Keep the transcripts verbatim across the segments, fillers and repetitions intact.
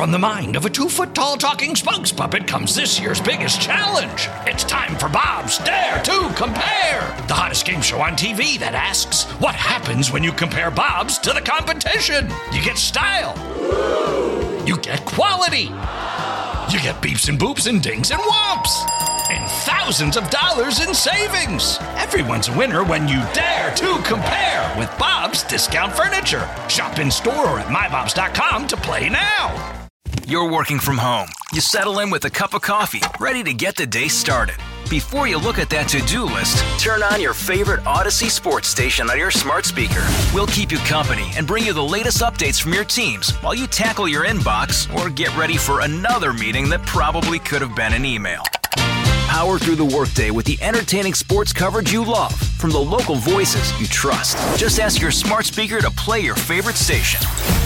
From the mind of a two-foot-tall talking spokes puppet comes this year's biggest challenge. It's time for Bob's Dare to Compare, the hottest game show on T V that asks, what happens when you compare Bobs to the competition? You get style. You get quality. You get beeps and boops and dings and whomps. And thousands of dollars in savings. Everyone's a winner when you dare to compare with Bob's Discount Furniture. Shop in store or at my bobs dot com to play now. You're working from home. You settle in with a cup of coffee, ready to get the day started. Before you look at that to-do list, turn on your favorite Odyssey sports station on your smart speaker. We'll keep you company and bring you the latest updates from your teams while you tackle your inbox or get ready for another meeting that probably could have been an email. Power through the workday with the entertaining sports coverage you love from the local voices you trust. Just ask your smart speaker to play your favorite station.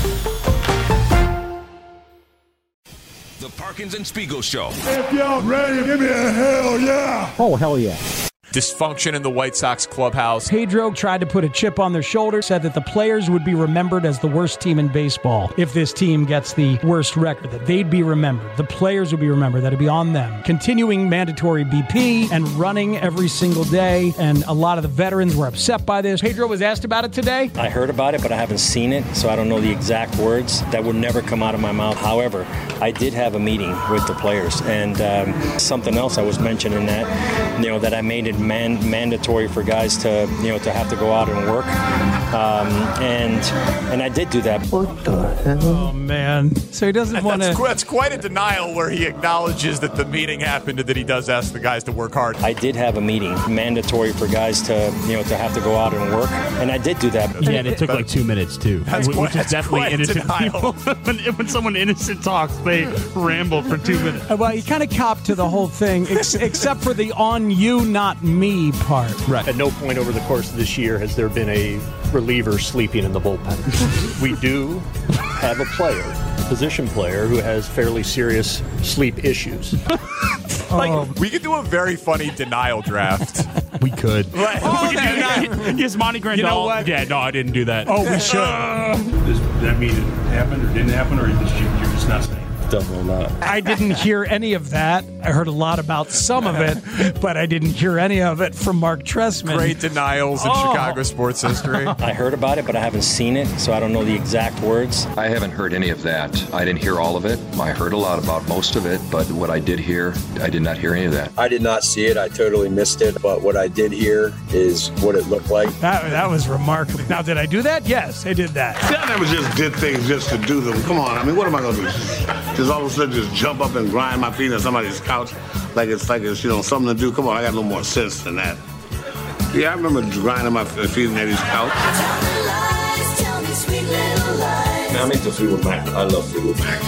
The Parkins and Spiegel Show. If y'all ready, give me a hell yeah. Oh, hell yeah. Dysfunction in the White Sox clubhouse. Pedro tried to put a chip on their shoulder, said that the players would be remembered as the worst team in baseball if this team gets the worst record, that they'd be remembered. The players would be remembered, that it'd be on them. Continuing mandatory B P and running every single day, and a lot of the veterans were upset by this. Pedro was asked about it today. I heard about it, but I haven't seen it, so I don't know the exact words. That would never come out of my mouth. However, I did have a meeting with the players, and um, something else I was mentioning that, you know, that I made it Man- mandatory for guys to, you know, to have to go out and work, um, and and I did do that. What the hell? Oh man! So he doesn't want to. That's, that's quite a denial where he acknowledges that the meeting happened and that he does ask the guys to work hard. I did have a meeting mandatory for guys to, you know, to have to go out and work, and I did do that. Yeah, and it took like two minutes too. That's which quite, is definitely innocent people. when, when someone innocent talks, they ramble for two minutes. Well, he kind of copped to the whole thing, ex- except for the "on you, not me" part. Right. At no point over the course of this year has there been a reliever sleeping in the bullpen. We do have a player, position player, who has fairly serious sleep issues. Like, Oh. we could do a very funny denial draft. We could. Right. Oh, we could do that. Yes, Monty Grandal. You know what? Yeah, no, I didn't do that. Oh, we should. Does that mean it happened or didn't happen, or you're just not saying? Definitely not. I didn't hear any of that. I heard a lot about some of it, but I didn't hear any of it from Mark Trestman. Great denials in Oh. Chicago sports history. I heard about it, but I haven't seen it, so I don't know the exact words. I haven't heard any of that. I didn't hear all of it. I heard a lot about most of it, but what I did hear, I did not hear any of that. I did not see it. I totally missed it. But what I did hear is what it looked like. That, that was remarkable. Now, did I do that? Yes, I did that. I never just did things just to do them. Come on, I mean, what am I going to do? Just all of a sudden just jump up and grind my feet on somebody's couch like it's like it's, you know, something to do. Come on, I got no more sense than that. Yeah, I remember grinding my feet on Eddie's couch. Man, I'm into Fleetwood Mac. I love Fleetwood Mac.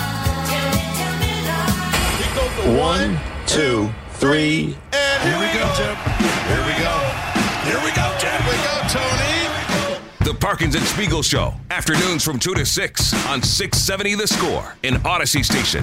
One, two, three, And here we go, Jim. Here we go. Here we go, Jim. Here we go, Tony. The Parkins and Spiegel Show. Afternoons from two to six on six seventy The Score in Odyssey Station.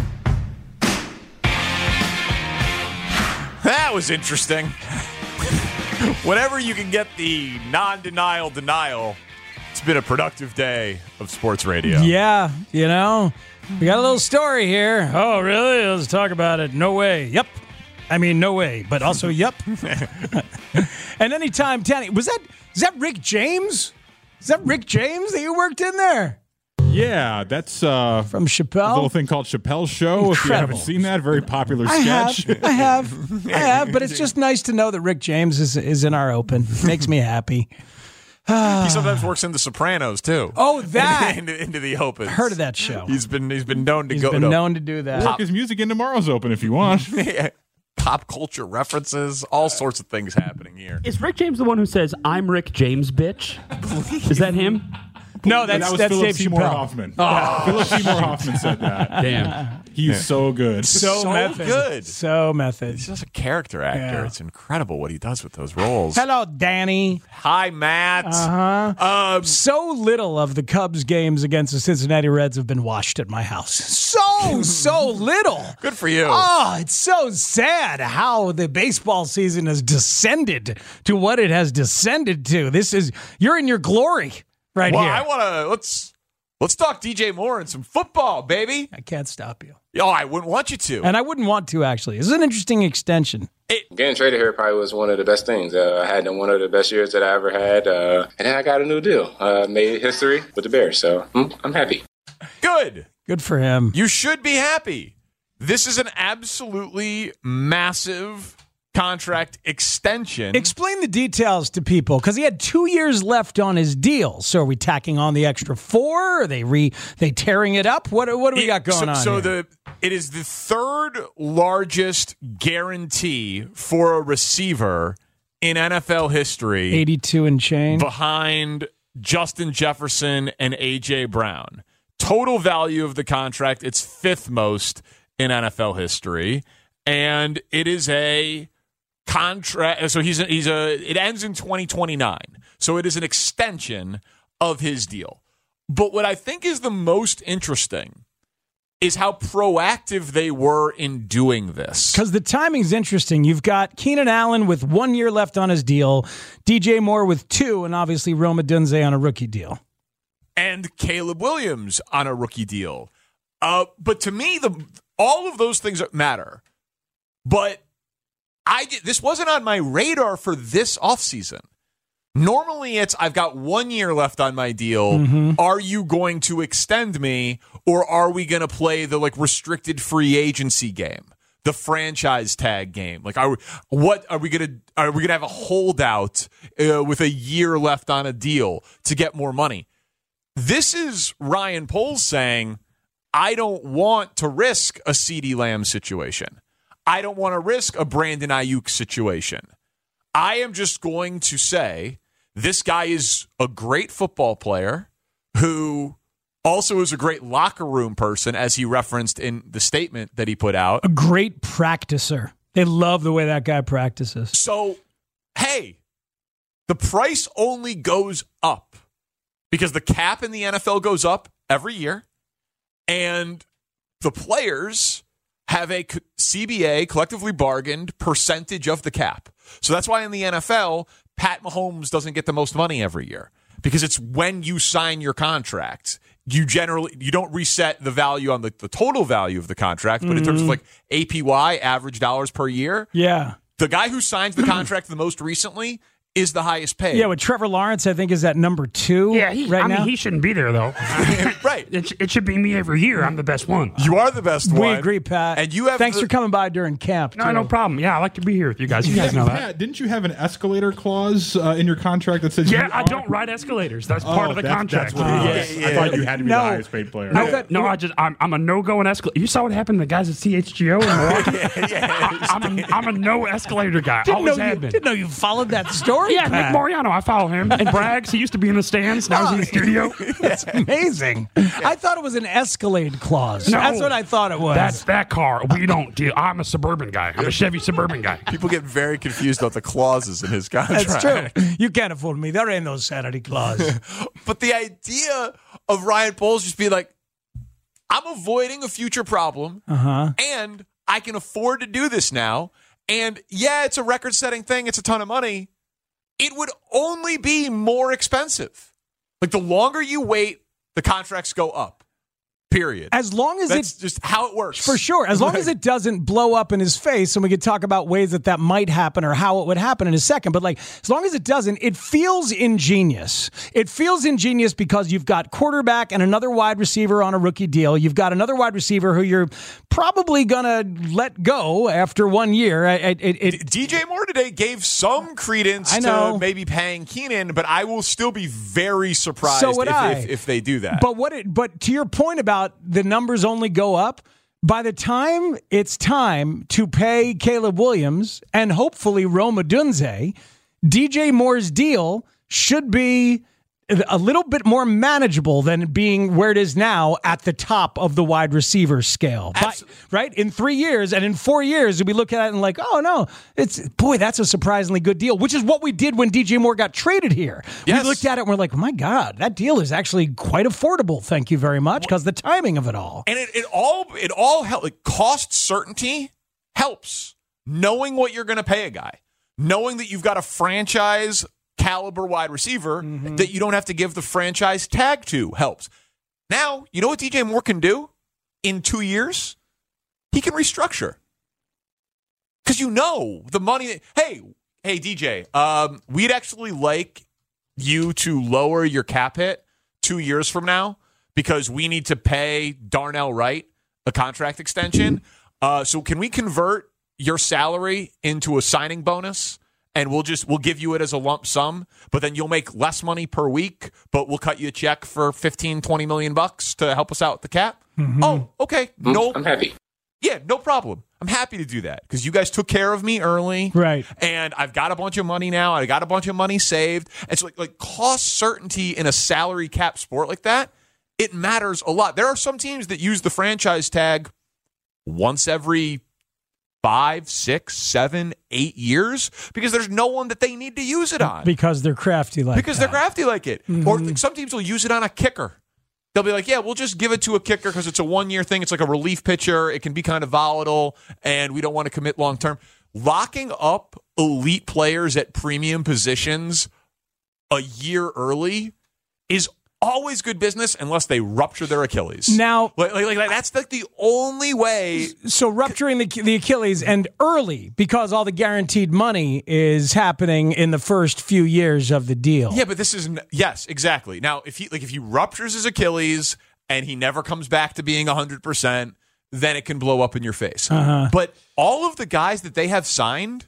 That was interesting. Whenever you can get the non-denial denial, it's been a productive day of sports radio. Yeah, you know, we got a little story here. Oh, really? Let's talk about it. No way. Yep. I mean, no way, but also, yep. And anytime, Tanny, was that, is that Rick James? Is that Rick James that you worked in there? Yeah, that's uh, from Chappelle. A little thing called Chappelle's Show. Incredible. If you haven't seen that, very popular I sketch. have, I have, I have, but it's just nice to know that Rick James is is in our open. Makes me happy. He sometimes works in The Sopranos too. Oh, that into, into the open. Heard of that show? He's been he's been known to He's go. been to known to do that. Work his music in tomorrow's open if you want. Yeah. Pop culture references, all sorts of things happening here. Is Rick James the one who says, "I'm Rick James, bitch"? Is that him? No, that's that was that's Philip Dave Seymour Chappelle. Hoffman. Oh. Philip Seymour Hoffman said that. Damn. He's Yeah. so good. So, So method. good. So method. He's just a character actor. Yeah. It's incredible what he does with those roles. Hello, Danny. Hi, Matt. Uh-huh. Um, So little of the Cubs games against the Cincinnati Reds have been watched at my house. So, so little. Good for you. Oh, it's so sad how the baseball season has descended to what it has descended to. This is, you're in your glory right well, here. I want to let's Let's talk D J Moore and some football, baby. I can't stop you. Oh, I wouldn't want you to. And I wouldn't want to, actually. This is an interesting extension. It, Getting traded here probably was one of the best things. Uh, I had one of the best years that I ever had. Uh, and then I got a new deal. Uh, made history with the Bears. So mm, I'm happy. Good. Good for him. You should be happy. This is an absolutely massive contract extension. Explain the details to people, because he had two years left on his deal. So are we tacking on the extra four? Are they re they tearing it up? What what do we got going so, on? So here? the it is the third largest guarantee for a receiver in N F L history. eighty-two and change behind Justin Jefferson and A J Brown. Total value of the contract, it's fifth most in N F L history, and it is a contract. So he's a, he's a. It ends in twenty twenty-nine. So it is an extension of his deal. But what I think is the most interesting is how proactive they were in doing this. Because the timing's interesting. You've got Keenan Allen with one year left on his deal, D J Moore with two, and obviously Rome Odunze on a rookie deal, and Caleb Williams on a rookie deal. Uh, but to me, the all of those things matter. But I this wasn't on my radar for this offseason. Normally it's, I've got one year left on my deal. Mm-hmm. Are you going to extend me, or are we going to play the like restricted free agency game, the franchise tag game? Like, are we, what are we going to are we going to have a holdout uh, with a year left on a deal to get more money? This is Ryan Poles saying, I don't want to risk a CeeDee Lamb situation. I don't want to risk a Brandon Ayuk situation. I am just going to say this guy is a great football player who also is a great locker room person, as he referenced in the statement that he put out. A great practicer. They love the way that guy practices. So, hey, the price only goes up because the cap in the N F L goes up every year, and the players have a C B A, collectively bargained, percentage of the cap. So that's why in the N F L, Pat Mahomes doesn't get the most money every year, because it's when you sign your contract. You generally, you don't reset the value on the, the total value of the contract, but mm-hmm. in terms of like A P Y, average dollars per year, yeah, the guy who signs the contract the most recently is the highest paid. Yeah, with Trevor Lawrence, I think, is at number two. Yeah, he, right I now. mean, he shouldn't be there, though. Right. It, it should be me every year. I'm the best one. You are the best we one. We agree, Pat. And you have Thanks the- for coming by during camp. No, too. no problem. Yeah, I like to be here with you guys. You guys know Pat, that. Didn't you have an escalator clause uh, in your contract that says? Yeah, you I are- don't ride escalators. That's Oh, part of the that's- contract. That's what it was. Yeah, yeah, I thought yeah. you had to be No. the highest paid player. No, I, no, I just I'm, I'm a no go on escalator. You saw what happened to the guys at C H G O in Milwaukee. yeah, yeah. I, I'm, a, I'm a no escalator guy. Didn't Always know have you, been. Didn't know you followed that story. Yeah, Pat. Nick Mariano. I follow him. And Braggs, he used to be in the stands. Now he's in the studio. That's amazing. I thought it was an Escalade clause. No, That's what I thought it was. That's that car. We don't deal. I'm a Suburban guy. I'm a Chevy Suburban guy. People get very confused about the clauses in his contract. That's true. You can't afford me. There ain't no Saturday clause. But the idea of Ryan Poles just being like, I'm avoiding a future problem, uh-huh. and I can afford to do this now. And yeah, it's a record-setting thing. It's a ton of money. It would only be more expensive. Like, the longer you wait, the contracts go up. Period. As long as That's it, just how it works. For sure. As long Right. as it doesn't blow up in his face, and we could talk about ways that that might happen or how it would happen in a second. But like, as long as it doesn't, it feels ingenious. It feels ingenious because you've got quarterback and another wide receiver on a rookie deal. You've got another wide receiver who you're probably going to let go after one year. It, it, it, D J Moore today gave some credence I know. to maybe paying Keenan, but I will still be very surprised So would if, I. if, if they do that. But what? It, but to your point about the numbers only go up, by the time it's time to pay Caleb Williams and hopefully Rome Odunze, D J Moore's deal should be a little bit more manageable than being where it is now at the top of the wide receiver scale. By, right? In three years and in four years, we look at it and like, oh, no, it's boy, that's a surprisingly good deal, which is what we did when D J Moore got traded here. Yes. We looked at it and we're like, my God, that deal is actually quite affordable. Thank you very much, because the timing of it all. And it, it all it all helps. Like, cost certainty helps. Knowing what you're going to pay a guy, knowing that you've got a franchise caliber wide receiver mm-hmm. that you don't have to give the franchise tag to helps. Now, you know what D J Moore can do in two years? He can restructure. Because you know the money. Hey, hey, D J, um, we'd actually like you to lower your cap hit two years from now because we need to pay Darnell Wright a contract extension. Uh, so can we convert your salary into a signing bonus? And we'll just we'll give you it as a lump sum, but then you'll make less money per week, but we'll cut you a check for fifteen, twenty million bucks to help us out with the cap. Mm-hmm. Oh, okay. No, I'm happy. Yeah, no problem. I'm happy to do that because you guys took care of me early. Right. And I've got a bunch of money now. I got a bunch of money saved. And so like, like cost certainty in a salary cap sport like that, it matters a lot. There are some teams that use the franchise tag once every five, six, seven, eight years because there's no one that they need to use it on. Because they're crafty like Because that. they're crafty like it. Mm-hmm. Or some teams will use it on a kicker. They'll be like, yeah, we'll just give it to a kicker because it's a one-year thing. It's like a relief pitcher. It can be kind of volatile, and we don't want to commit long-term. Locking up elite players at premium positions a year early is always good business unless they rupture their Achilles. Now, like, like, like that's like the only way. So rupturing the the Achilles and early because all the guaranteed money is happening in the first few years of the deal. Yeah, but this is yes, exactly. Now, if he like if he ruptures his Achilles and he never comes back to being one hundred percent, then it can blow up in your face. Uh-huh. But all of the guys that they have signed,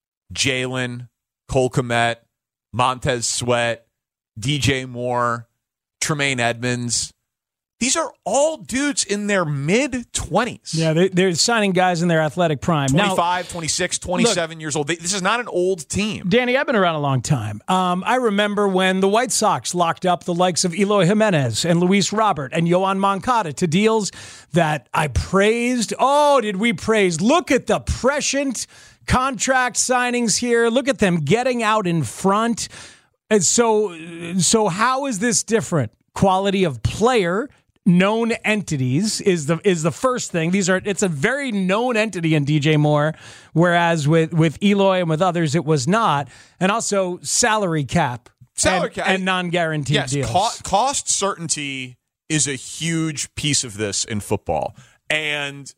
Jalen, Cole Kmet, Montez Sweat, D J Moore, Tremaine Edmonds. These are all dudes in their mid-twenties. Yeah, they, they're signing guys in their athletic prime. twenty-five, now, twenty-six, twenty-seven look, years old. They, this is not an old team. Danny, I've been around a long time. Um, I remember when the White Sox locked up the likes of Eloy Jimenez and Luis Robert and Yoan Moncada to deals that I praised. Oh, did we praise? Look at the prescient contract signings here. Look at them getting out in front. And so, so how is this different? Quality of player, known entities is the is the first thing. These are it's a very known entity in D J Moore, whereas with, with Eloy and with others it was not. And also salary cap, salary and, cap and non-guaranteed yes, deals. Co- cost certainty is a huge piece of this in football, and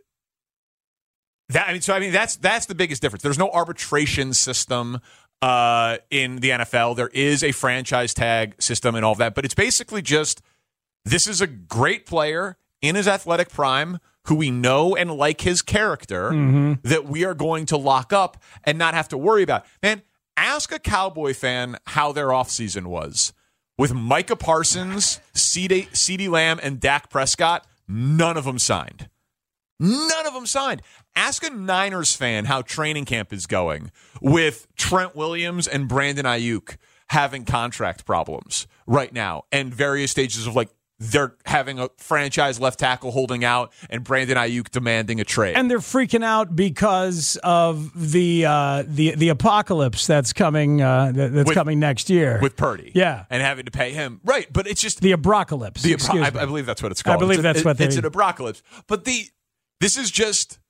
that I mean, so I mean that's that's the biggest difference. There's no arbitration system. Uh, in the N F L, there is a franchise tag system and all of that, but it's basically just this is a great player in his athletic prime who we know and like his character mm-hmm. that we are going to lock up and not have to worry about. Man, ask a Cowboy fan how their offseason was. With Micah Parsons, CeeDee Lamb, and Dak Prescott, none of them signed. None of them signed. Ask a Niners fan how training camp is going with Trent Williams and Brandon Ayuk having contract problems right now and various stages of like they're having a franchise left tackle holding out and Brandon Ayuk demanding a trade. And they're freaking out because of the uh, the the apocalypse that's coming uh, that's with, coming next year with Purdy. Yeah, and having to pay him right. But it's just the abrocalypse. The abro- I, I believe that's what it's called. I believe it's that's a, what it, it's an abrocalypse. But the this is just.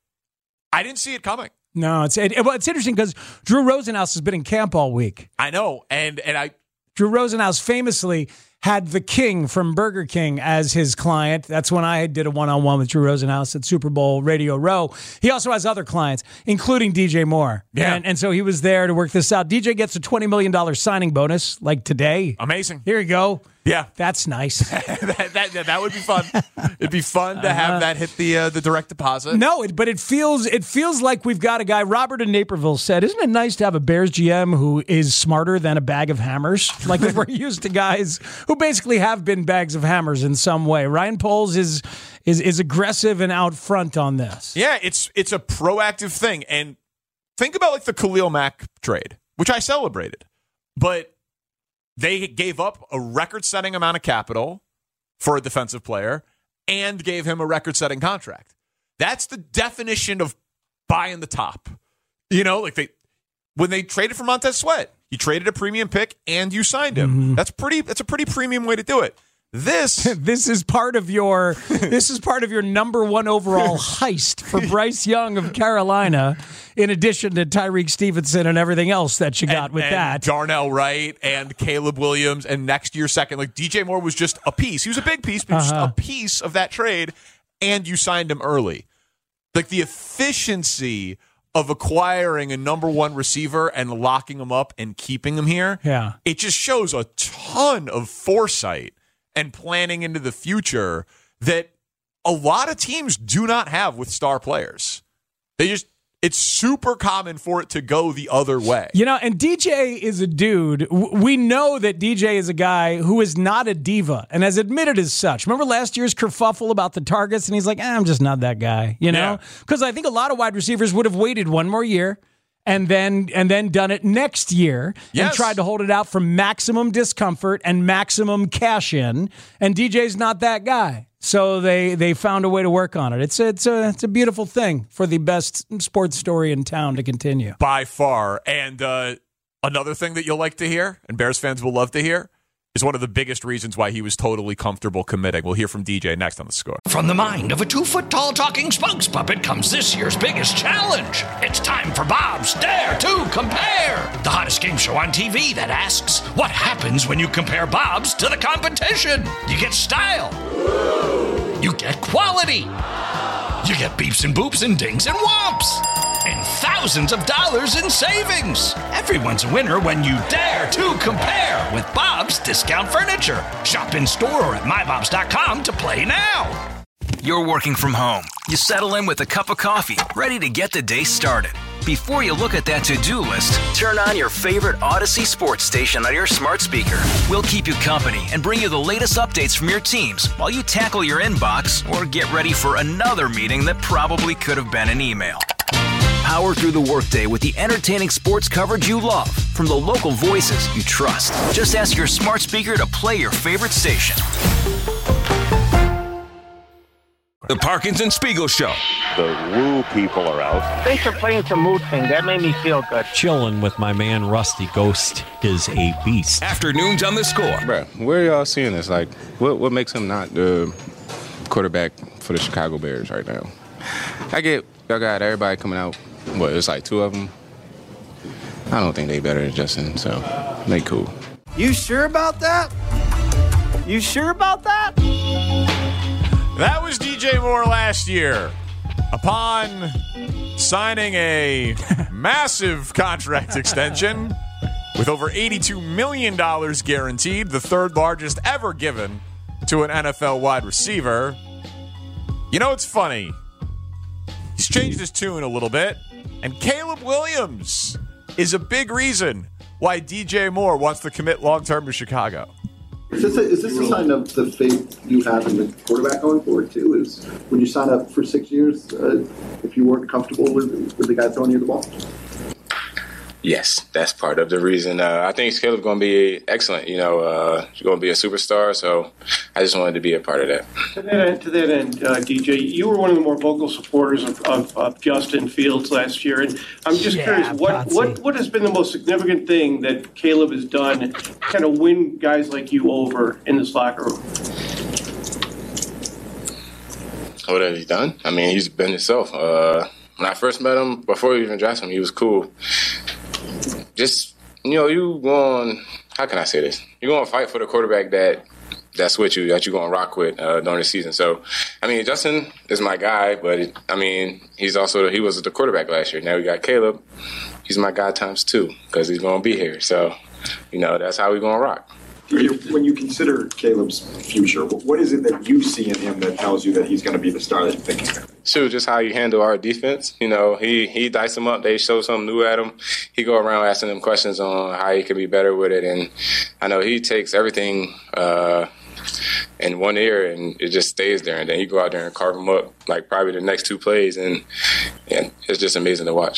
I didn't see it coming. No, it's it, well, it's interesting because Drew Rosenhaus has been in camp all week. I know, and and I Drew Rosenhaus famously had the King from Burger King as his client. That's when I did a one-on-one with Drew Rosenhaus at Super Bowl Radio Row. He also has other clients, including D J Moore. Yeah. And, and so he was there to work this out. D J gets a twenty million dollars signing bonus, like today. Amazing. Here you go. Yeah. That's nice. that, that, that would be fun. It'd be fun to have uh, that hit the uh, the direct deposit. No, it, but it feels it feels like we've got a guy. Robert in Naperville said, isn't it nice to have a Bears G M who is smarter than a bag of hammers? Like we're used to guys who basically have been bags of hammers in some way. Ryan Poles is is is aggressive and out front on this. Yeah, it's it's a proactive thing. And think about like the Khalil Mack trade, which I celebrated. But they gave up a record-setting amount of capital for a defensive player and gave him a record-setting contract. That's the definition of buying the top. You know, like they when they traded for Montez Sweat, you traded a premium pick and you signed him. Mm-hmm. That's pretty. That's a pretty premium way to do it. This this is part of your this is part of your number one overall heist for Bryce Young of Carolina, in addition to Tyreek Stevenson and everything else that you got and, with and that. Darnell Wright and Caleb Williams, and next year second. Like D J Moore was just a piece. He was a big piece, but uh-huh. just a piece of that trade, and you signed him early. Like the efficiency of acquiring a number one receiver and locking him up and keeping him here, yeah, it just shows a ton of foresight and planning into the future that a lot of teams do not have with star players. They just, it's super common for it to go the other way. You know, and D J is a dude. We know that D J is a guy who is not a diva and has admitted as such. Remember last year's kerfuffle about the targets? And he's like, eh, I'm just not that guy, you know? Because yeah. I think a lot of wide receivers would have waited one more year and then and then done it next year yes. and tried to hold it out for maximum discomfort and maximum cash in. And D J's not that guy. So they, they found a way to work on it. It's a, it's a it's a beautiful thing for the best sports story in town to continue. By far. And uh, another thing that you'll like to hear, and Bears fans will love to hear, is one of the biggest reasons why he was totally comfortable committing. We'll hear from D J next on The Score. From the mind of a two-foot-tall talking spokes puppet comes this year's biggest challenge. It's time for Bob's Dare to Compare, the hottest game show on T V that asks, what happens when you compare Bob's to the competition? You get style. You get quality. You get beeps and boops and dings and whomps. And thousands of dollars in savings. Everyone's a winner when you dare to compare with Bob's Discount Furniture. Shop in store or at my bobs dot com to play now. You're working from home. You settle in with a cup of coffee, ready to get the day started. Before you look at that to-do list, turn on your favorite Odyssey sports station on your smart speaker. We'll keep you company and bring you the latest updates from your teams while you tackle your inbox or get ready for another meeting that probably could have been an email. Power through the workday with the entertaining sports coverage you love from the local voices you trust. Just ask your smart speaker to play your favorite station. The Parkinson Spiegel Show. The woo people are out. Thanks for playing some mood thing. That made me feel good. Chilling with my man Rusty. Ghost is a beast. Afternoons on The Score. Bro, where are y'all seeing this? Like, what what makes him not the quarterback for the Chicago Bears right now? I get y'all got everybody coming out. What, it's like two of them? I don't think they better than Justin, so they cool. You sure about that? You sure about that? That was D J Moore last year. Upon signing a massive contract extension with over eighty-two million dollars guaranteed, the third largest ever given to an N F L wide receiver. You know, it's funny. He's changed his tune a little bit, and Caleb Williams is a big reason why D J Moore wants to commit long-term to Chicago. Is this, a, is this a sign of the faith you have in the quarterback going forward, too? Is when you sign up for six years, uh, if you weren't comfortable with, with the guy throwing you the ball? Yes, that's part of the reason. Uh, I think Caleb's going to be excellent. You know, uh, he's going to be a superstar, so I just wanted to be a part of that. To that end, to that end uh, D J, you were one of the more vocal supporters of, of, of Justin Fields last year, and I'm just yeah, curious, what, what, what has been the most significant thing that Caleb has done to kind of win guys like you over in this locker room? What has he done? I mean, he's been himself. Uh, when I first met him, before we even drafted him, he was cool. Just, you know, you going, how can I say this? You're going to fight for the quarterback that that's with you, that you're going to rock with uh, during the season. So, I mean, Justin is my guy, but, it, I mean, he's also, he was the quarterback last year. Now we got Caleb. He's my guy times two because he's going to be here. So, you know, that's how we're going to rock. When you consider Caleb's future, what is it that you see in him that tells you that he's going to be the star that you think he's going to be? Shoot, just how you handle our defense. You know, he he dice them up. They show something new at him. He go around asking them questions on how he can be better with it. And I know he takes everything uh, in one ear and it just stays there. And then he go out there and carve them up like probably the next two plays. And, and it's just amazing to watch.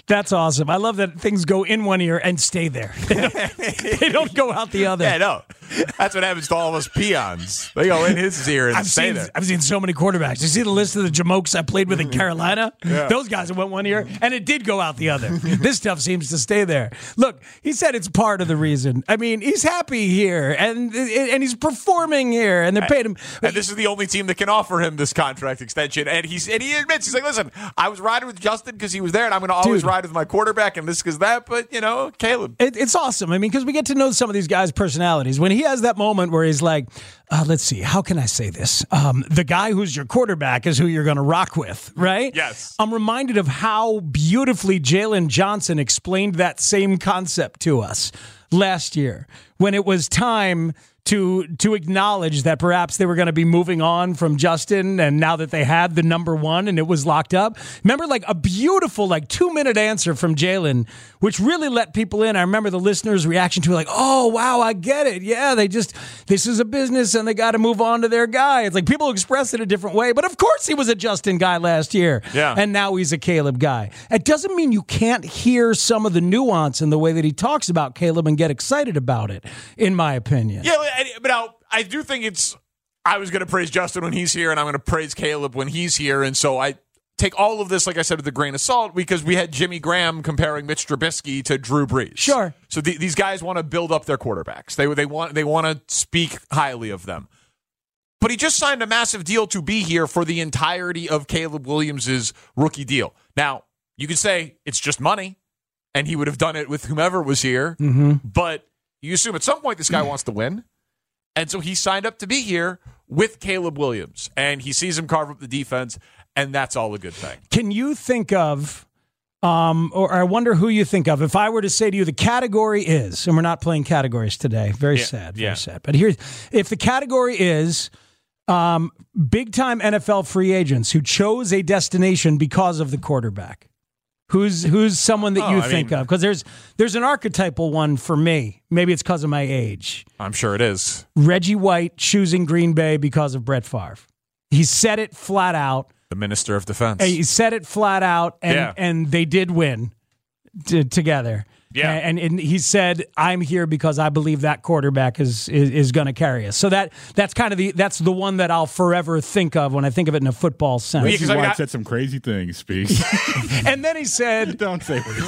That's awesome. I love that things go in one ear and stay there. They don't, they don't go out the other. Yeah, no. That's what happens to all of us peons. They go in his ear and I've stay seen, there. I've seen so many quarterbacks. You see the list of the jamokes I played with in Carolina? Yeah. Those guys went one ear, and it did go out the other. This stuff seems to stay there. Look, he said it's part of the reason. I mean, he's happy here, and and he's performing here, and they're paying him. And this is the only team that can offer him this contract extension. And he's and he admits, he's like, listen, I was riding with Justin because he was there, and I'm going to always Dude. ride with my quarterback, and this because that. But, you know, Caleb. It, it's awesome. I mean, because we get to know some of these guys' personalities. When he has that moment where he's like, uh, let's see, how can I say this? Um, the guy who's your quarterback is who you're going to rock with, right? Yes. I'm reminded of how beautifully Jalen Johnson explained that same concept to us last year when it was time to to acknowledge that perhaps they were going to be moving on from Justin, and now that they had the number one and it was locked up. Remember, like a beautiful, like two-minute answer from Jalen, which really let people in. I remember the listeners' reaction to it, like, oh, wow, I get it. Yeah, they just, this is a business and they got to move on to their guy. It's like people express it a different way, but of course he was a Justin guy last year. Yeah. And now he's a Caleb guy. It doesn't mean you can't hear some of the nuance in the way that he talks about Caleb and get excited about it, in my opinion. Yeah, but now, I do think it's, I was going to praise Justin when he's here, and I'm going to praise Caleb when he's here, and so I take all of this, like I said, with a grain of salt, because we had Jimmy Graham comparing Mitch Trubisky to Drew Brees. Sure. So th- these guys want to build up their quarterbacks. They they want they want to speak highly of them. But he just signed a massive deal to be here for the entirety of Caleb Williams' rookie deal. Now, you could say it's just money, and he would have done it with whomever was here, Mm-hmm. but you assume at some point this guy wants to win. And so he signed up to be here with Caleb Williams, and he sees him carve up the defense, and that's all a good thing. Can you think of, um, or I wonder who you think of, if I were to say to you the category is, and we're not playing categories today, very Yeah, sad, very yeah. sad. But here, if the category is um, big-time N F L free agents who chose a destination because of the quarterback, Who's who's someone that Oh, you I think mean- of? Because there's there's an archetypal one for me. Maybe it's because of my age. I'm sure it is. Reggie White choosing Green Bay because of Brett Favre. He said it flat out. The Minister of Defense. He said it flat out, and, Yeah. and they did win t- together. Yeah. And, and he said, "I'm here because I believe that quarterback is is, is going to carry us." So that that's kind of the that's the one that I'll forever think of when I think of it in a football sense. Reggie White said some crazy things, Speak. And then he said, "Don't say what he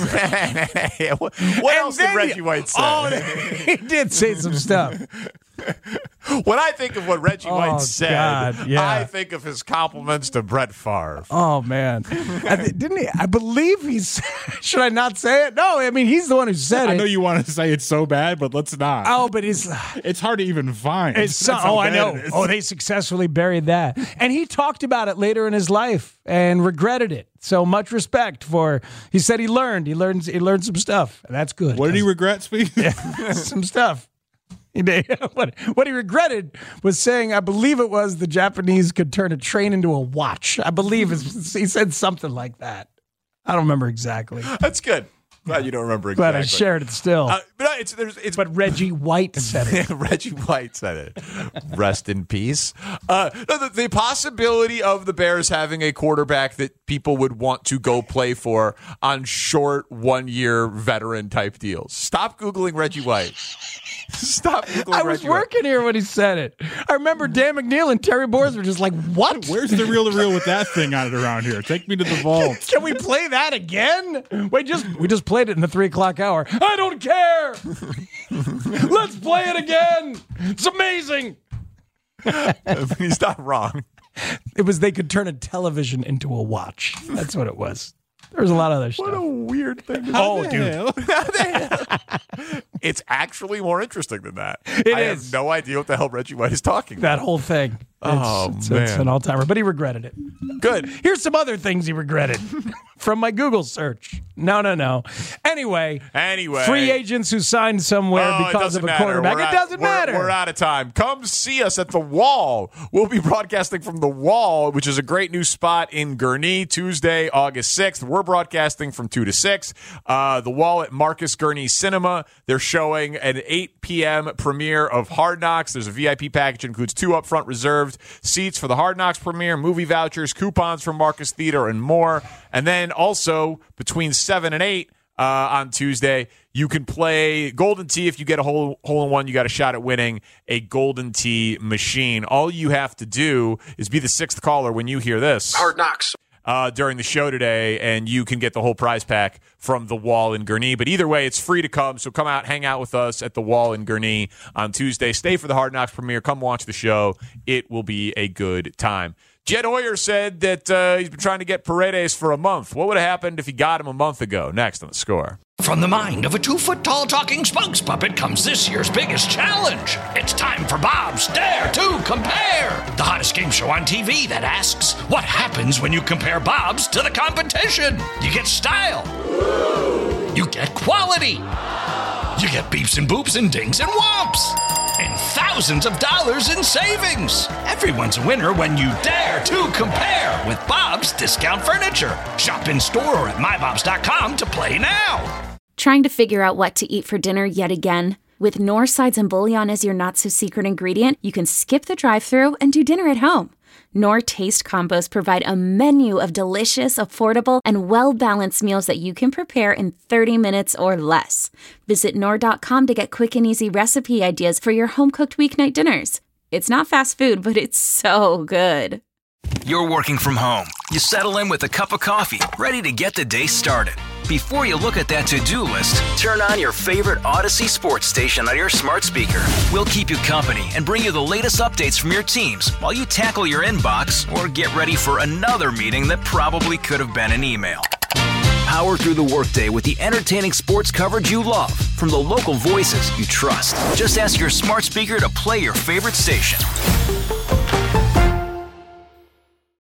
said." what what else did then Reggie he- White say? Oh, he did say some stuff. When I think of what Reggie Oh, White said, God, yeah. I think of his compliments to Brett Favre. Oh man, I th- didn't he? I believe he's. Should I not say it? No, I mean he's the one who said I it. know you want to say it's so bad, but let's not. Oh, but it's it's hard to even find. it's so, That's how oh I bad know. it is. Oh, they successfully buried that, and he talked about it later in his life and regretted it. So much respect for. He said he learned. He learned. He learned some stuff. And that's good. What did he regret, Speak? some stuff. He did. What, what he regretted was saying, I believe it was the Japanese could turn a train into a watch. I believe it's, he said something like that. I don't remember exactly. That's good. Glad you don't remember Glad exactly. I shared it still. Uh, but it's, there's, it's but Reggie White said it. Reggie White said it. Rest in peace. Uh, no, the, the possibility of the Bears having a quarterback that people would want to go play for on short one-year veteran type deals. Stop Googling Reggie White. Stop Googling I was Reggie working here when he said it. I remember Dan McNeil and Terry Boers were just like, what? Where's the reel to reel with that thing on it around here? Take me to the vault. Can we play that again? We just we just played it in the three o'clock hour. I don't care. Let's play it again. It's amazing. He's not wrong. It was they could turn a television into a watch. That's what it was. There was a lot of other stuff. What a weird thing to Oh, say. dude. It's actually more interesting than that. It I is. have no idea what the hell Reggie White is talking That about. whole thing. It's, Oh, it's, man. it's an all-timer, but he regretted it. Good. Here's some other things he regretted from my Google search. No, no, no. Anyway. Anyway, anyway, free agents who signed somewhere oh, because of a matter. quarterback. We're it out, doesn't we're, matter. We're out of time. Come see us at the Wall. We'll be broadcasting from the Wall, which is a great new spot in Gurnee, Tuesday, August sixth. We're broadcasting from two to six. Uh, the Wall at Marcus Gurnee Cinema. They're showing an eight p.m. premiere of Hard Knocks. There's a V I P package, includes two upfront reserved seats for the Hard Knocks premiere, movie vouchers, coupons from Marcus Theater, and more. And then also between seven and eight uh, on Tuesday, you can play Golden Tee. If you get a hole, hole in one, you got a shot at winning a Golden Tee machine. All you have to do is be the sixth caller when you hear this. Hard Knocks. Uh, during the show today, and you can get the whole prize pack from the Wall in Gurnee. But either way, it's free to come, so come out, hang out with us at the Wall in Gurnee on Tuesday. Stay for the Hard Knocks premiere. Come watch the show. It will be a good time. Jed Hoyer said that uh, he's been trying to get Paredes for a month. What would have happened if he got him a month ago? Next on The Score. From the mind of a two-foot-tall talking spokes puppet comes this year's biggest challenge. It's time for Bob's Dare to Compare, the hottest game show on T V that asks, what happens when you compare Bob's to the competition? You get style. You get quality. You get beeps and boops and dings and whomps. And thousands of dollars in savings. Everyone's a winner when you dare to compare with Bob's Discount Furniture. Shop in store or at my bobs dot com to play now. Trying to figure out what to eat for dinner yet again? With Knorr sides and bouillon as your not-so-secret ingredient, you can skip the drive-thru and do dinner at home. Knorr Taste Combos provide a menu of delicious, affordable, and well-balanced meals that you can prepare in thirty minutes or less. Visit Knorr dot com to get quick and easy recipe ideas for your home-cooked weeknight dinners. It's not fast food, but it's so good. You're working from home. You settle in with a cup of coffee, ready to get the day started. Before you look at that to-do list, turn on your favorite Odyssey sports station on your smart speaker. We'll keep you company and bring you the latest updates from your teams while you tackle your inbox or get ready for another meeting that probably could have been an email. Power through the workday with the entertaining sports coverage you love from the local voices you trust. Just ask your smart speaker to play your favorite station.